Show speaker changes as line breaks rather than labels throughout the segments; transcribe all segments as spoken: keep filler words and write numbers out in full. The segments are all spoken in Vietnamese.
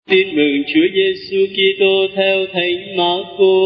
Tin mừng Chúa Giêsu Kitô theo Thánh Mác-cô.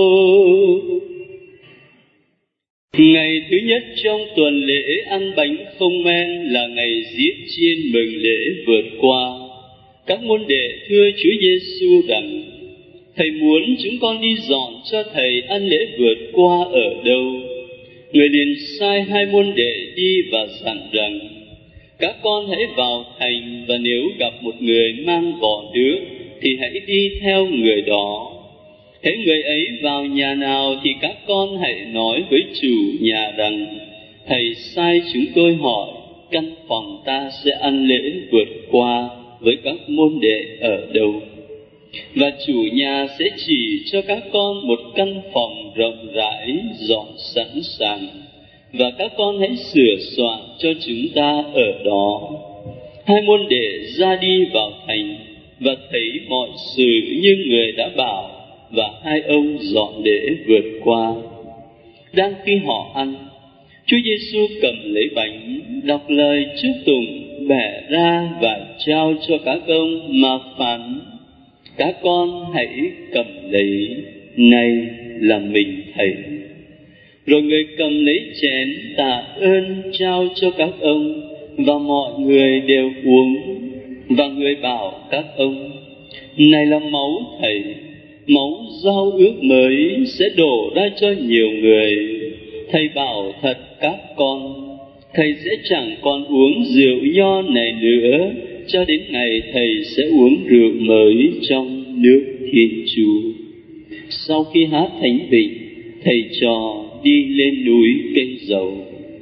Ngày thứ nhất trong tuần lễ ăn bánh không men là ngày giết chiên mừng lễ vượt qua. Các môn đệ thưa Chúa Giêsu rằng: Thầy muốn chúng con đi dọn cho Thầy ăn lễ vượt qua ở đâu? Người liền sai hai môn đệ đi và dặn rằng: Các con hãy vào thành, và nếu gặp một người mang vỏ nước thì hãy đi theo người đó. Hễ người ấy vào nhà nào thì các con hãy nói với chủ nhà rằng: Thầy sai chúng tôi hỏi căn phòng ta sẽ ăn lễ vượt qua với các môn đệ ở đâu. Và chủ nhà sẽ chỉ cho các con một căn phòng rộng rãi dọn sẵn sàng, và các con hãy sửa soạn cho chúng ta ở đó. Hai môn đệ ra đi vào thành và thấy mọi sự như người đã bảo, và hai ông dọn lễ vượt qua. Đang khi họ ăn, Chúa Giêsu cầm lấy bánh, đọc lời chúc tụng, bẻ ra và trao cho các ông mà phán: Các con hãy cầm lấy, này là mình Thầy. Rồi người cầm lấy chén tạ ơn trao cho các ông, và mọi người đều uống. Và người bảo các ông: Này là máu Thầy, máu giao ước mới sẽ đổ ra cho nhiều người. Thầy bảo thật các con, Thầy sẽ chẳng còn uống rượu nho này nữa, cho đến ngày Thầy sẽ uống rượu mới trong nước Thiên Chúa. Sau khi hát thánh vịnh, thầy trò đi lên núi Cây Dầu.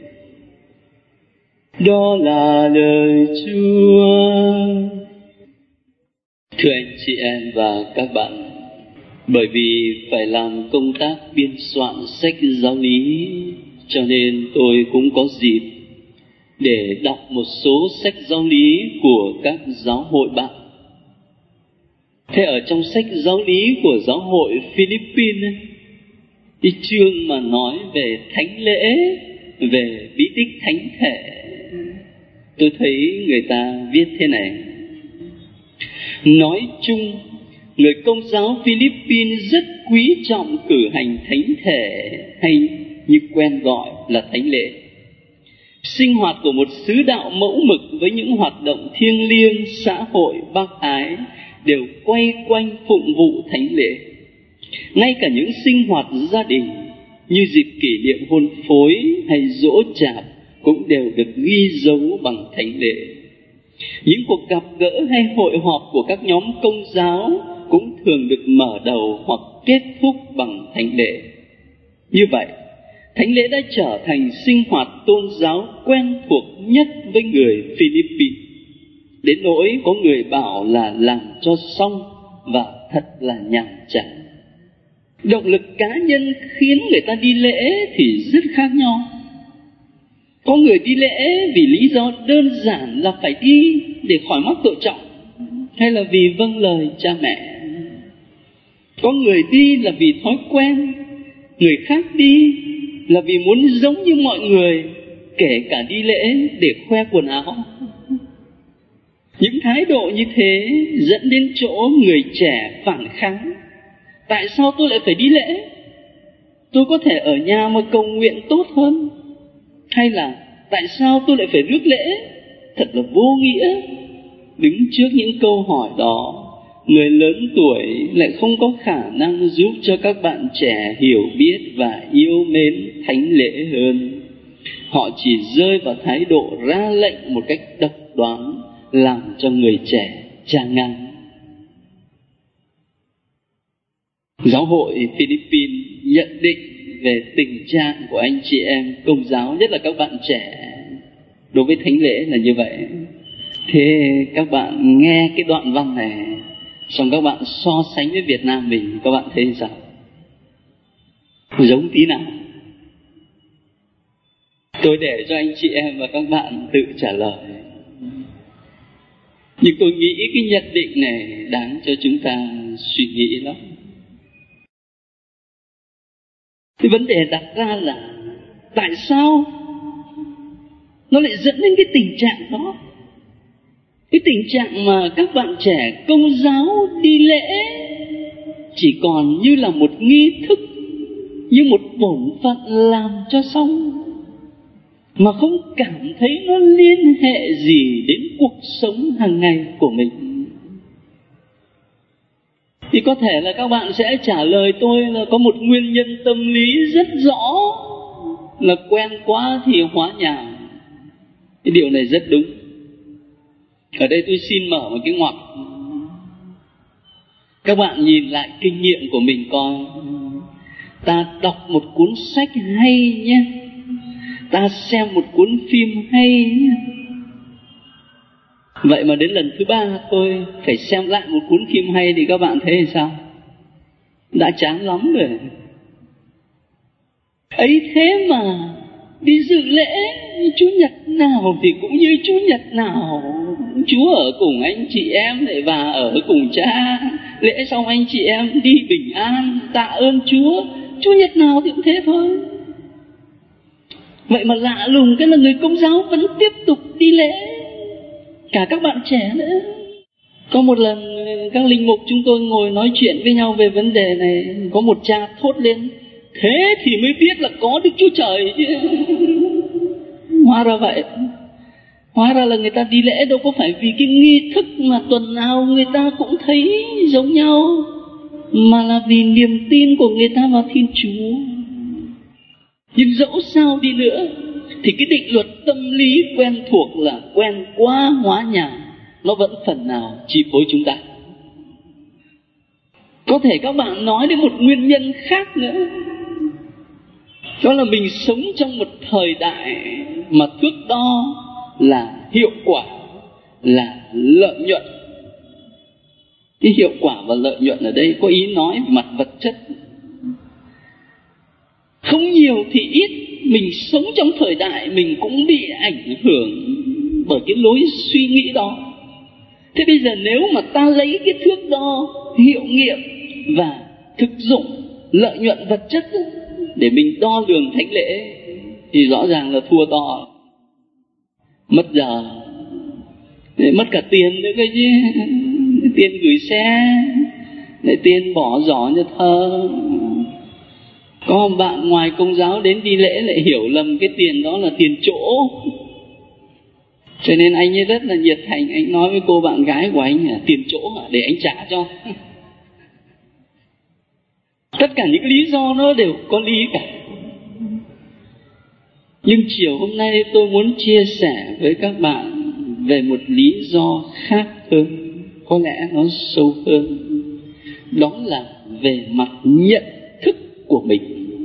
Đó là lời Chúa. Thưa anh chị em và các bạn, bởi vì phải làm công tác biên soạn sách giáo lý, cho nên tôi cũng có dịp để đọc một số sách giáo lý của các giáo hội bạn. Thế ở trong sách giáo lý của giáo hội Philippines, cái chương mà nói về thánh lễ, về bí tích thánh thể, tôi thấy người ta viết thế này: Nói chung, người Công giáo Philippines rất quý trọng cử hành thánh thể, hay như quen gọi là thánh lễ. Sinh hoạt của một sứ đạo mẫu mực với những hoạt động thiêng liêng, xã hội, bác ái đều quay quanh phụng vụ thánh lễ. Ngay cả những sinh hoạt gia đình như dịp kỷ niệm hôn phối hay giỗ chạp cũng đều được ghi dấu bằng thánh lễ. Những cuộc gặp gỡ hay hội họp của các nhóm công giáo cũng thường được mở đầu hoặc kết thúc bằng thánh lễ. Như vậy, thánh lễ đã trở thành sinh hoạt tôn giáo quen thuộc nhất với người Philippines, đến nỗi có người bảo là làm cho xong và thật là nhàm chán. Động lực cá nhân khiến người ta đi lễ thì rất khác nhau. Có người đi lễ vì lý do đơn giản là phải đi để khỏi mắc tội trọng, hay là vì vâng lời cha mẹ. Có người đi là vì thói quen, người khác đi là vì muốn giống như mọi người, kể cả đi lễ để khoe quần áo. Những thái độ như thế dẫn đến chỗ người trẻ phản kháng: Tại sao tôi lại phải đi lễ? Tôi có thể ở nhà mà cầu nguyện tốt hơn. Hay là tại sao tôi lại phải rước lễ? Thật là vô nghĩa. Đứng trước những câu hỏi đó, người lớn tuổi lại không có khả năng giúp cho các bạn trẻ hiểu biết và yêu mến thánh lễ hơn. Họ chỉ rơi vào thái độ ra lệnh một cách độc đoán, làm cho người trẻ chán ngán. Giáo hội Philippines nhận định về tình trạng của anh chị em công giáo, nhất là các bạn trẻ, đối với thánh lễ là như vậy. Thế các bạn nghe cái đoạn văn này, xong các bạn so sánh với Việt Nam mình, các bạn thấy sao? Giống tí nào? Tôi để cho anh chị em và các bạn tự trả lời. Nhưng tôi nghĩ cái nhận định này đáng cho chúng ta suy nghĩ lắm. Cái vấn đề đặt ra là tại sao nó lại dẫn đến cái tình trạng đó? Cái tình trạng mà các bạn trẻ Công giáo đi lễ chỉ còn như là một nghi thức, như một bổn phận làm cho xong, mà không cảm thấy nó liên hệ gì đến cuộc sống hàng ngày của mình. Thì có thể là các bạn sẽ trả lời tôi là có một nguyên nhân tâm lý rất rõ, là quen quá thì hóa nhàm. Cái điều này rất đúng. Ở đây tôi xin mở một cái ngoặc. Các bạn nhìn lại kinh nghiệm của mình coi. Ta đọc một cuốn sách hay nhé, ta xem một cuốn phim hay nhé, vậy mà đến lần thứ ba tôi phải xem lại một cuốn phim hay thì các bạn thấy sao? Đã chán lắm rồi. Ấy thế mà đi dự lễ Chủ nhật nào thì cũng như Chủ nhật nào, Chúa ở cùng anh chị em lại và ở cùng Cha. Lễ xong anh chị em đi bình an, tạ ơn Chúa. Chủ nhật nào thì cũng thế thôi. Vậy mà lạ lùng cái là người Công giáo vẫn tiếp tục đi lễ, cả các bạn trẻ nữa. Có một lần các linh mục chúng tôi ngồi nói chuyện với nhau về vấn đề này, có một cha thốt lên: thế thì mới biết là có Đức Chúa Trời chứ. Hóa ra vậy. Hóa ra là người ta đi lễ đâu có phải vì cái nghi thức mà tuần nào người ta cũng thấy giống nhau, mà là vì niềm tin của người ta vào Thiên Chúa. Nhưng dẫu sao đi nữa thì cái định luật tâm lý quen thuộc là quen quá hóa nhàm, nó vẫn phần nào chi phối chúng ta. Có thể các bạn nói đến một nguyên nhân khác nữa, đó là mình sống trong một thời đại mà thước đo là hiệu quả, là lợi nhuận. Cái hiệu quả và lợi nhuận ở đây có ý nói về mặt vật chất. Không nhiều thì ít, mình sống trong thời đại mình cũng bị ảnh hưởng bởi cái lối suy nghĩ đó. Thế bây giờ nếu mà ta lấy cái thước đo hiệu nghiệm và thực dụng lợi nhuận vật chất để mình đo lường thánh lễ thì rõ ràng là thua to. Mất giờ, mất cả tiền nữa cơ chứ. Tiền gửi xe, để tiền bỏ giỏ cho thơ. Có một bạn ngoài Công giáo đến đi lễ lại hiểu lầm cái tiền đó là tiền chỗ, cho nên anh ấy rất là nhiệt thành. Anh nói với cô bạn gái của anh là tiền chỗ để anh trả cho. Tất cả những lý do nó đều có lý cả. Nhưng chiều hôm nay tôi muốn chia sẻ với các bạn về một lý do khác hơn, có lẽ nó sâu hơn. Đó là về mặt nhận thức của mình.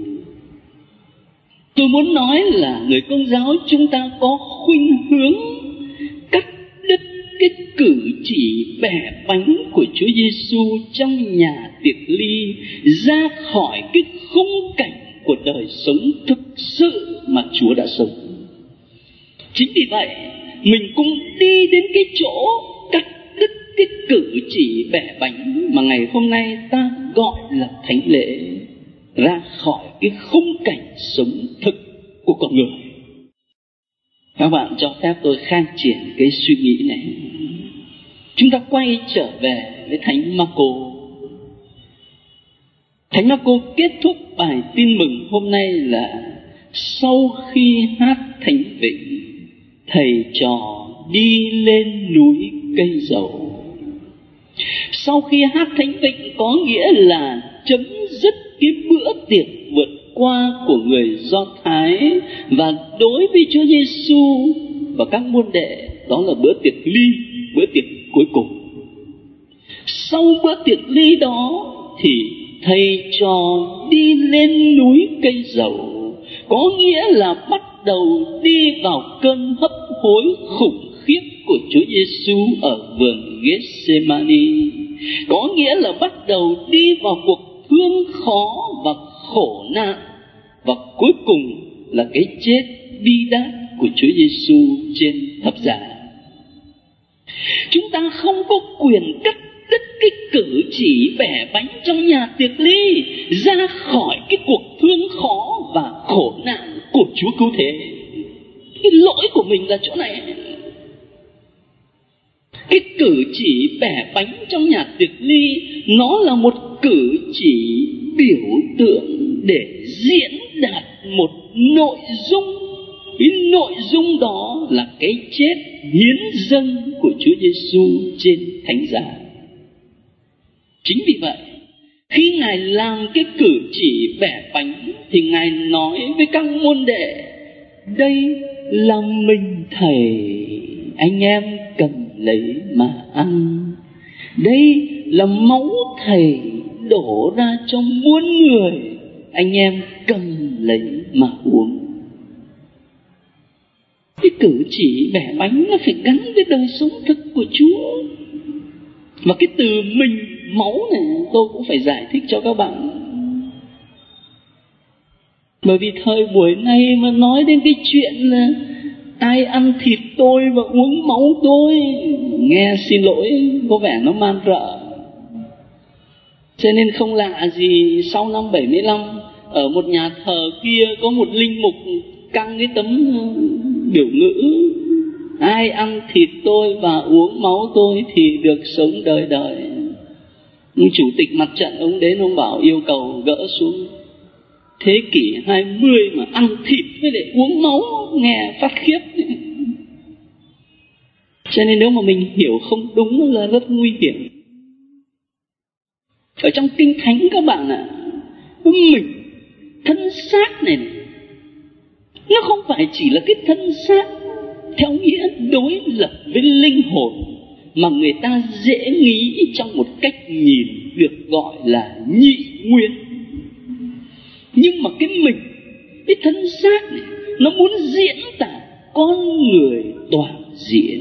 Tôi muốn nói là người Công giáo chúng ta có khuynh hướng cắt đứt cái cử chỉ bẻ bánh của Chúa Giêsu trong nhà tiệc ly ra khỏi cái khung cảnh của đời sống thực sự mà Chúa đã sống. Chính vì vậy mình cũng đi đến cái chỗ cắt đứt cái cử chỉ bẻ bánh mà ngày hôm nay ta gọi là thánh lễ ra khỏi cái khung cảnh sống thực của con người. Các bạn cho phép tôi khai triển cái suy nghĩ này. Chúng ta quay trở về với Thánh Marco. Thánh Marco kết thúc bài tin mừng hôm nay là: sau khi hát thánh vịnh, thầy trò đi lên núi cây dầu. Sau khi hát thánh vịnh có nghĩa là chấm dứt cái bữa tiệc vượt qua của người Do Thái, và đối với Chúa Giêsu và các môn đệ đó là bữa tiệc ly, bữa tiệc cuối cùng. Sau bữa tiệc ly đó thì thầy trò đi lên núi cây dầu, có nghĩa là bắt đầu đi vào cơn hấp hối khủng khiếp của Chúa Giêsu ở vườn Gethsemane, có nghĩa là bắt đầu đi vào cuộc thương khó và khổ nạn, và cuối cùng là cái chết bi đát của Chúa Giêsu trên thập giá. Chúng ta không có quyền cắt đứt cái cử chỉ bẻ bánh trong nhà tiệc ly ra khỏi cái cuộc thương khó và khổ nạn của Chúa Cứu Thế. Cái lỗi của mình là chỗ này. cử chỉ bẻ bánh trong nhà tiệc ly nó là một cử chỉ biểu tượng để diễn đạt một nội dung. Cái nội dung đó là cái chết hiến dâng của Chúa Giêsu trên thánh giá. Chính vì vậy, khi Ngài làm cái cử chỉ bẻ bánh thì Ngài nói với các môn đệ: đây là mình Thầy, anh em cầm lấy mà ăn. Đây là máu Thầy đổ ra cho muôn người, anh em cầm lấy mà uống. Cái cử chỉ bẻ bánh nó phải gắn với đời sống thực của Chúa. Và cái từ mình máu này tôi cũng phải giải thích cho các bạn. Bởi vì thời buổi này mà nói đến cái chuyện là ai ăn thịt tôi và uống máu tôi, nghe xin lỗi có vẻ nó man rợ. Cho nên không lạ gì sau năm bảy mươi lăm ở một nhà thờ kia có một linh mục căng cái tấm biểu ngữ: ai ăn thịt tôi và uống máu tôi thì được sống đời đời. Nhưng chủ tịch mặt trận ông đến ông bảo yêu cầu gỡ xuống. Thế kỷ hai mươi mà ăn thịt với lại uống máu nghe phát khiếp. Cho nên nếu mà mình hiểu không đúng là rất nguy hiểm. Ở trong Kinh Thánh các bạn ạ, à, mình thân xác này nó không phải chỉ là cái thân xác theo nghĩa đối lập với linh hồn mà người ta dễ nghĩ trong một cách nhìn được gọi là nhị nguyên. Nhưng mà cái mình, cái thân xác này, nó muốn diễn tả con người toàn diện.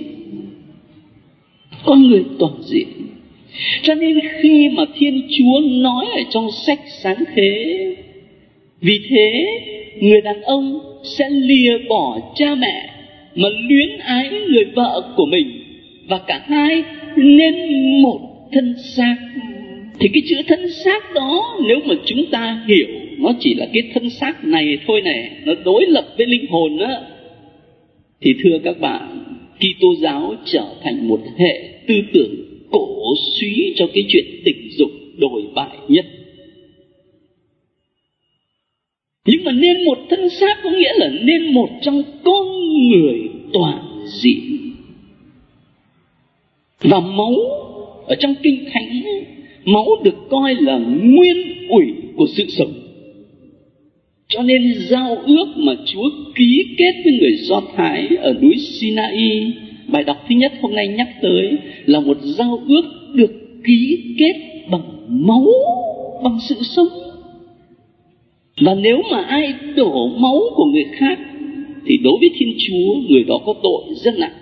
Con người toàn diện. Cho nên khi mà Thiên Chúa nói ở trong sách Sáng Thế: vì thế người đàn ông sẽ lìa bỏ cha mẹ mà luyến ái người vợ của mình, và cả hai nên một thân xác. Thì cái chữ thân xác đó, nếu mà chúng ta hiểu nó chỉ là cái thân xác này thôi này, nó đối lập với linh hồn đó, thì thưa các bạn, Kitô giáo trở thành một hệ tư tưởng cổ suý cho cái chuyện tình dục đồi bại nhất. Nhưng mà nên một thân xác có nghĩa là nên một trong con người toàn diện. Và máu ở trong Kinh Thánh, máu được coi là nguyên ủy của sự sống. Cho nên giao ước mà Chúa ký kết với người Do Thái ở núi Sinai, bài đọc thứ nhất hôm nay nhắc tới, là một giao ước được ký kết bằng máu, bằng sự sống. Và nếu mà ai đổ máu của người khác thì đối với Thiên Chúa, người đó có tội rất nặng.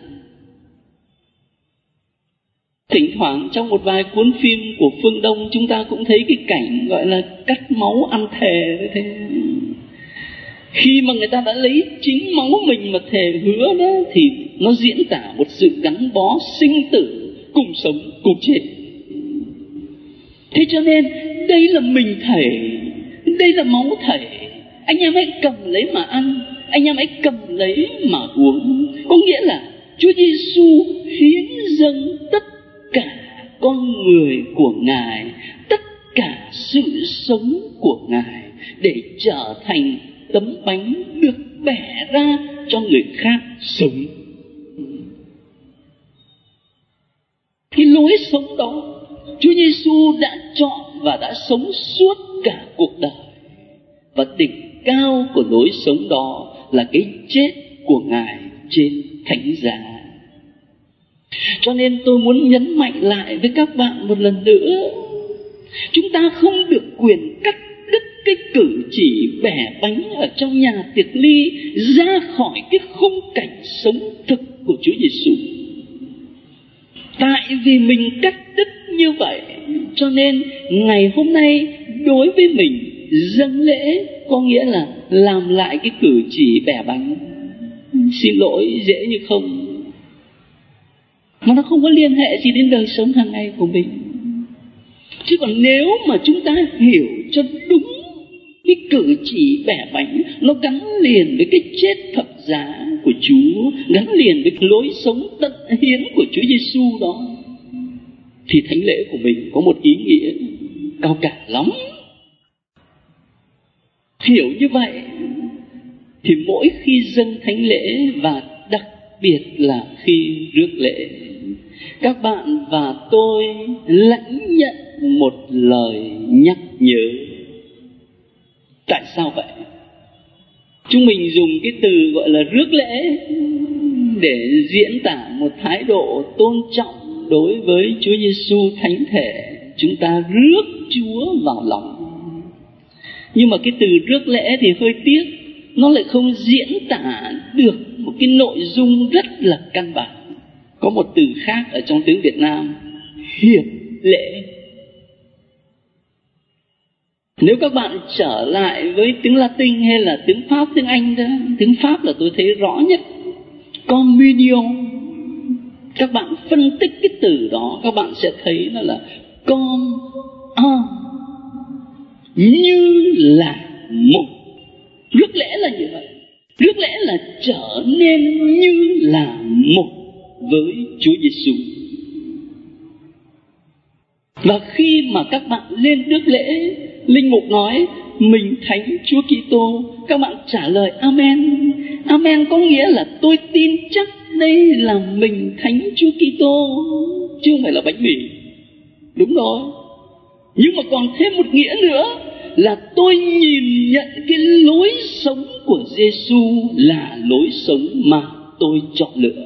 Thỉnh thoảng trong một vài cuốn phim của phương Đông chúng ta cũng thấy cái cảnh gọi là cắt máu ăn thề. Thế khi mà người ta đã lấy chính máu mình mà thề hứa đó, thì nó diễn tả một sự gắn bó sinh tử, cùng sống cùng chết. Thế cho nên đây là mình Thầy, đây là máu Thầy, anh em hãy cầm lấy mà ăn, anh em hãy cầm lấy mà uống. Có nghĩa là Chúa Giêsu hiến dâng tất cả con người của Ngài, tất cả sự sống của Ngài để trở thành tấm bánh được bẻ ra cho người khác sống. Cái lối sống đó Chúa Giêsu đã chọn và đã sống suốt cả cuộc đời. Và đỉnh cao của lối sống đó là cái chết của Ngài trên thánh giá. Cho nên tôi muốn nhấn mạnh lại với các bạn một lần nữa, chúng ta không được quyền cắt đứt cái cử chỉ bẻ bánh ở trong nhà tiệc ly ra khỏi cái khung cảnh sống thực của Chúa Giêsu. Tại vì mình cắt đứt như vậy, cho nên ngày hôm nay đối với mình, dâng lễ có nghĩa là làm lại cái cử chỉ bẻ bánh. Xin lỗi, dễ như không, mà nó không có liên hệ gì đến đời sống hàng ngày của mình. Chứ còn nếu mà chúng ta hiểu cho đúng cái cử chỉ bẻ bánh, nó gắn liền với cái chết thập giá của Chúa, gắn liền với cái lối sống tận hiến của Chúa Giêsu đó, thì thánh lễ của mình có một ý nghĩa cao cả lắm. Hiểu như vậy thì mỗi khi dâng thánh lễ, và đặc biệt là khi rước lễ, các bạn và tôi lãnh nhận một lời nhắc nhớ. Tại sao vậy? Chúng mình dùng cái từ gọi là rước lễ để diễn tả một thái độ tôn trọng đối với Chúa Giêsu thánh thể. Chúng ta rước Chúa vào lòng. Nhưng mà cái từ rước lễ thì hơi tiếc, nó lại không diễn tả được một cái nội dung rất là căn bản. Có một từ khác ở trong tiếng Việt Nam, hiệp lễ. Nếu các bạn trở lại với tiếng Latin hay là tiếng Pháp, tiếng Anh đó, tiếng Pháp là tôi thấy rõ nhất, communion. Các bạn phân tích cái từ đó, các bạn sẽ thấy nó là com un, như là một. Rước lễ là như vậy. Rước lễ là trở nên như là một với Chúa Giêsu. Và khi mà các bạn lên rước lễ, linh mục nói mình thánh Chúa Kitô, các bạn trả lời amen. Amen có nghĩa là tôi tin chắc đây là mình thánh Chúa Kitô, chứ không phải là bánh mì. Đúng rồi. Nhưng mà còn thêm một nghĩa nữa là tôi nhìn nhận cái lối sống của Giêsu là lối sống mà tôi chọn lựa.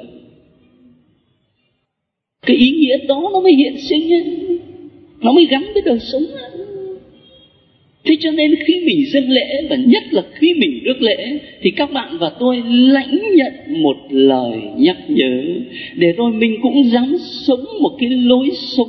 Cái ý nghĩa đó nó mới hiện sinh ấy, nó mới gắn với đời sống ấy. Thế cho nên khi mình dâng lễ, và nhất là khi mình rước lễ, thì các bạn và tôi lãnh nhận một lời nhắc nhớ, để rồi mình cũng dám sống một cái lối sống,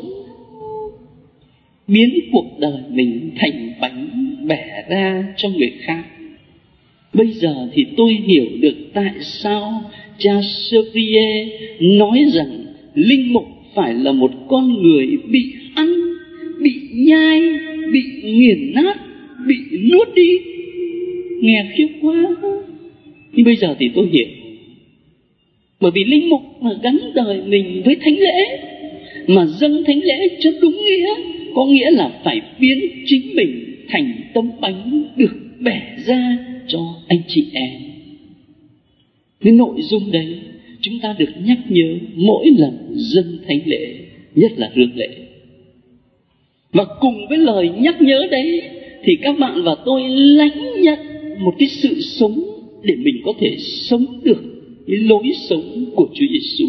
biến cuộc đời mình thành bánh bẻ ra cho người khác. Bây giờ thì tôi hiểu được tại sao cha Servier nói rằng linh mục phải là một con người bị ăn, bị nhai, bị nghiền nát, bị nuốt đi. Nghe khiếp quá. Nhưng bây giờ thì tôi hiểu. Bởi vì linh mục mà gắn đời mình với thánh lễ, mà dâng thánh lễ cho đúng nghĩa, có nghĩa là phải biến chính mình thành tấm bánh được bẻ ra cho anh chị em. Cái nội dung đấy chúng ta được nhắc nhớ mỗi lần dâng thánh lễ, nhất là rước lễ. Và cùng với lời nhắc nhớ đấy thì các bạn và tôi lãnh nhận một cái sự sống để mình có thể sống được cái lối sống của Chúa Giêsu.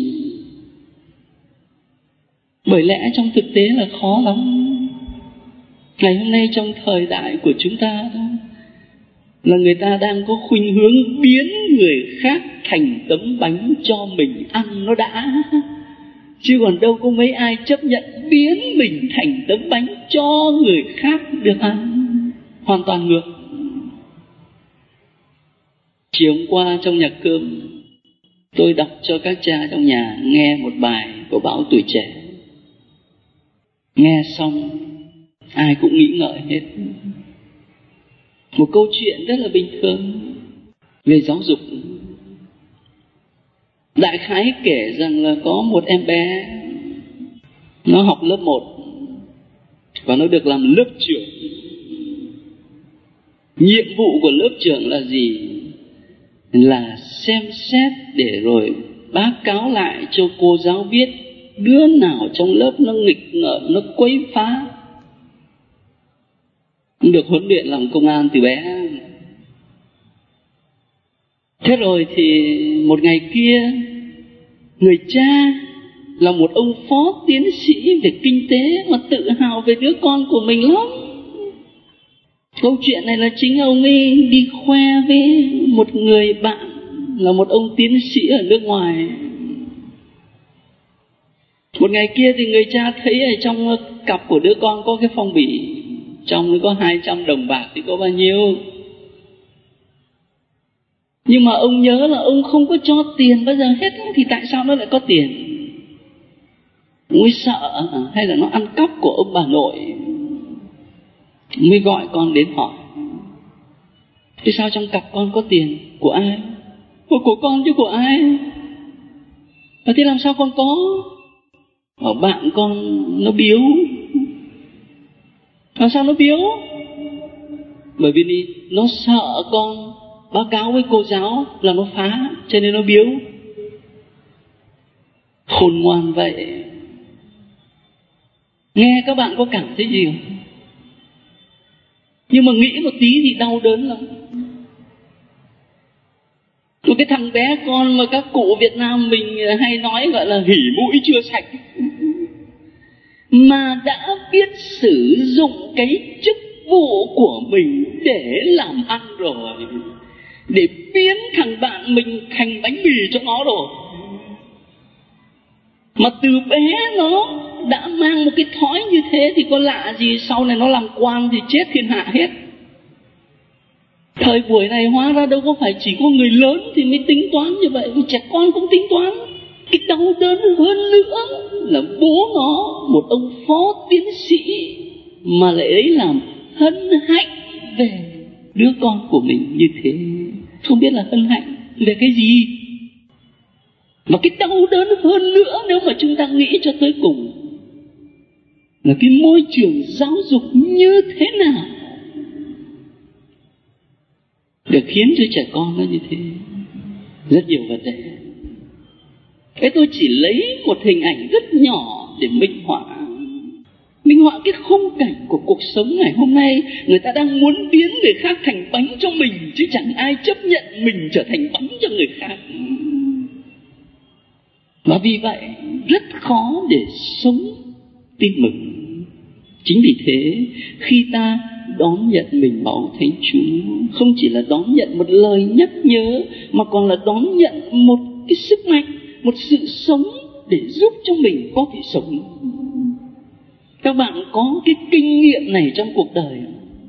Bởi lẽ trong thực tế là khó lắm. Ngày hôm nay trong thời đại của chúng ta đó, là người ta đang có khuynh hướng biến người khác thành tấm bánh cho mình ăn nó đã. Chứ còn đâu có mấy ai chấp nhận biến mình thành tấm bánh cho người khác được ăn. Hoàn toàn ngược. Chiều hôm qua trong nhạc cơm, tôi đọc cho các cha trong nhà nghe một bài của báo Tuổi Trẻ. Nghe xong ai cũng nghĩ ngợi hết. Một câu chuyện rất là bình thường về giáo dục. Đại khái kể rằng là có một em bé, nó học lớp một và nó được làm lớp trưởng. Nhiệm vụ của lớp trưởng là gì? Là xem xét để rồi báo cáo lại cho cô giáo biết đứa nào trong lớp nó nghịch ngợm, nó quấy phá. Được huấn luyện làm công an từ bé. Thế rồi thì một ngày kia, người cha là một ông phó tiến sĩ về kinh tế mà tự hào về đứa con của mình lắm. Câu chuyện này là chính ông ấy đi khoe với một người bạn là một ông tiến sĩ ở nước ngoài. Một ngày kia thì người cha thấy ở trong cặp của đứa con có cái phong bì, trong nó có hai trăm đồng bạc thì có bao nhiêu. Nhưng mà ông nhớ là ông không có cho tiền bao giờ hết, thì tại sao nó lại có tiền? Ông ấy sợ hay là nó ăn cắp của ông bà nội, mới gọi con đến hỏi. Thế sao trong cặp con có tiền? Của ai? Của, của con chứ của ai? Và thế làm sao con có? Bảo bạn con nó biếu. Làm sao nó biếu? Bởi vì nó sợ con báo cáo với cô giáo là nó phá, cho nên nó biếu. Khôn ngoan vậy. Nghe các bạn có cảm thấy gì không? Nhưng mà nghĩ một tí thì đau đớn lắm. Một cái thằng bé con mà các cụ Việt Nam mình hay nói gọi là hỉ mũi chưa sạch, mà đã biết sử dụng cái chức vụ của mình để làm ăn rồi, để biến thằng bạn mình thành bánh mì cho nó rồi. Mà từ bé nó đã mang một cái thói như thế thì có lạ gì sau này nó làm quan thì chết thiên hạ hết. Thời buổi này hóa ra đâu có phải chỉ có người lớn thì mới tính toán như vậy, trẻ con cũng tính toán. Cái đau đớn hơn nữa là bố nó, một ông phó tiến sĩ, mà lại ấy làm hân hạnh về đứa con của mình như thế. Không biết là hân hạnh về cái gì. Và cái đau đớn hơn nữa nếu mà chúng ta nghĩ cho tới cùng là cái môi trường giáo dục như thế nào để khiến cho trẻ con nó như thế. Rất nhiều vấn đề. Cái tôi chỉ lấy một hình ảnh rất nhỏ để minh họa. Minh họa cái khung cảnh của cuộc sống ngày hôm nay. Người ta đang muốn biến người khác thành bánh cho mình, chứ chẳng ai chấp nhận mình trở thành bánh cho người khác. Và vì vậy rất khó để sống tin mừng. Chính vì thế khi ta đón nhận mình máu Thánh Chúa, không chỉ là đón nhận một lời nhắc nhớ, mà còn là đón nhận một cái sức mạnh, một sự sống để giúp cho mình có thể sống. Các bạn có cái kinh nghiệm này trong cuộc đời,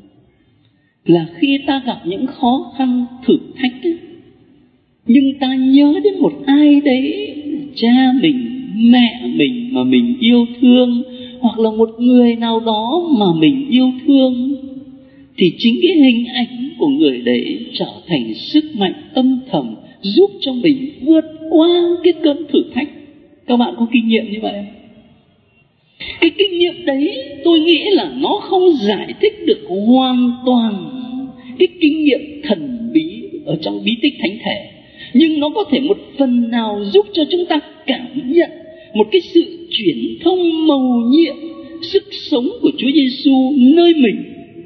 là khi ta gặp những khó khăn thử thách ấy, nhưng ta nhớ đến một ai đấy, cha mình, mẹ mình mà mình yêu thương, hoặc là một người nào đó mà mình yêu thương, thì chính cái hình ảnh của người đấy trở thành sức mạnh âm thầm giúp cho mình vượt qua cái cơn thử thách. Các bạn có kinh nghiệm như vậy không? Cái kinh nghiệm đấy tôi nghĩ là nó không giải thích được hoàn toàn cái kinh nghiệm thần bí ở trong bí tích thánh thể, nhưng nó có thể một phần nào giúp cho chúng ta cảm nhận một cái sự chuyển thông mầu nhiệm sức sống của Chúa Giêsu nơi mình.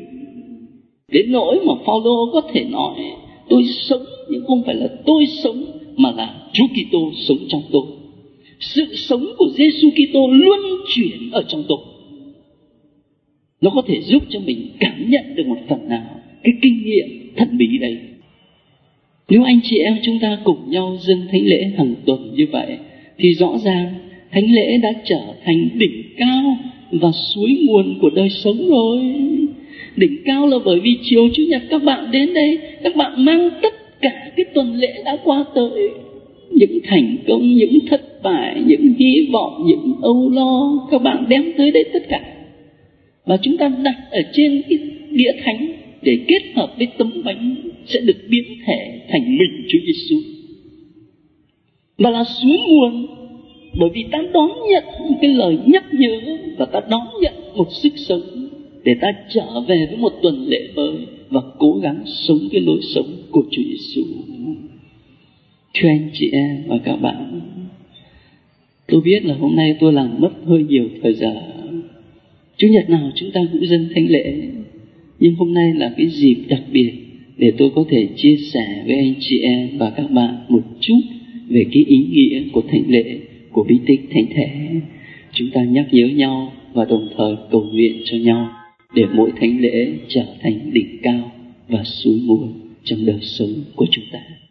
Đến nỗi mà Phaolô có thể nói tôi sống nhưng không phải là tôi sống, mà là Chúa Kitô sống trong tôi. Sự sống của Giêsu Kitô luân chuyển ở trong tôi. Nó có thể giúp cho mình cảm nhận được một phần nào cái kinh nghiệm thần bí đấy. Nếu anh chị em chúng ta cùng nhau dâng thánh lễ hàng tuần như vậy, thì rõ ràng thánh lễ đã trở thành đỉnh cao và suối nguồn của đời sống rồi. Đỉnh cao là bởi vì chiều Chủ nhật các bạn đến đây, các bạn mang tất cả cái tuần lễ đã qua tới, những thành công, những thất bại, những hy vọng, những âu lo, các bạn đem tới đây tất cả. Và chúng ta đặt ở trên cái đĩa thánh để kết hợp với tấm bánh sẽ được biến thể thành mình Chúa Giêsu. Và là suối nguồn bởi vì ta đón nhận một cái lời nhắc nhớ, và ta đón nhận một sức sống để ta trở về với một tuần lễ mới và cố gắng sống cái lối sống của Chúa Giêsu. Thưa anh chị em và các bạn, tôi biết là hôm nay tôi làm mất hơi nhiều thời giờ. Chủ nhật nào chúng ta cũng dâng thánh lễ, nhưng hôm nay là cái dịp đặc biệt để tôi có thể chia sẻ với anh chị em và các bạn một chút về cái ý nghĩa của thánh lễ, của bí tích thánh thể. Chúng ta nhắc nhớ nhau và đồng thời cầu nguyện cho nhau để mỗi thánh lễ trở thành đỉnh cao và suối nguồn trong đời sống của chúng ta.